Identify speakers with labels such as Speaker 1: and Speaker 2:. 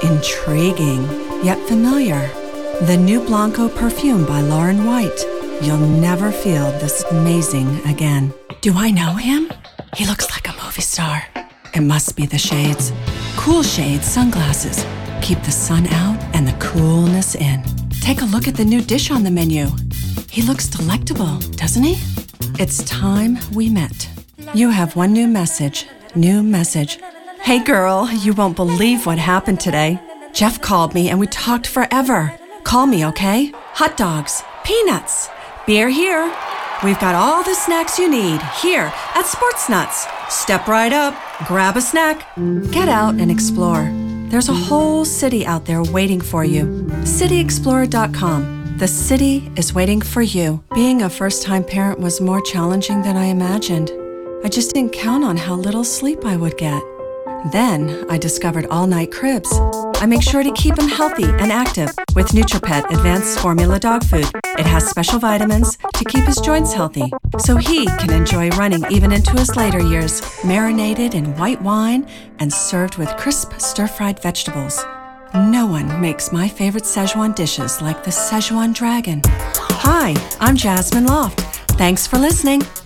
Speaker 1: Intriguing, yet familiar. The new Blanco perfume by Lauren White. You'll never feel this amazing again. Do I know him? He looks like a movie star. It must be the shades. Cool Shades sunglasses. Keep the sun out and the coolness in. Take a look at the new dish on the menu. He looks delectable, doesn't he? It's time we met. You have one new message. New message. Hey girl, you won't believe what happened today. Jeff called me and we talked forever. Call me, okay? Hot dogs, peanuts, beer here. We've got all the snacks you need here at Sports Nuts. Step right up, grab a snack. Get out and explore. There's a whole city out there waiting for you. cityexplorer.com. The city is waiting for you. Being a first-time parent was more challenging than I imagined. I just didn't count on how little sleep I would get. Then I discovered all-night cribs. I make sure to keep him healthy and active with NutriPet Advanced Formula Dog Food. It has special vitamins to keep his joints healthy, so he can enjoy running even into his later years, marinated in white wine and served with crisp stir-fried vegetables. No one makes my favorite Szechuan dishes like the Szechuan Dragon. Hi, I'm Jasmine Loft. Thanks for listening.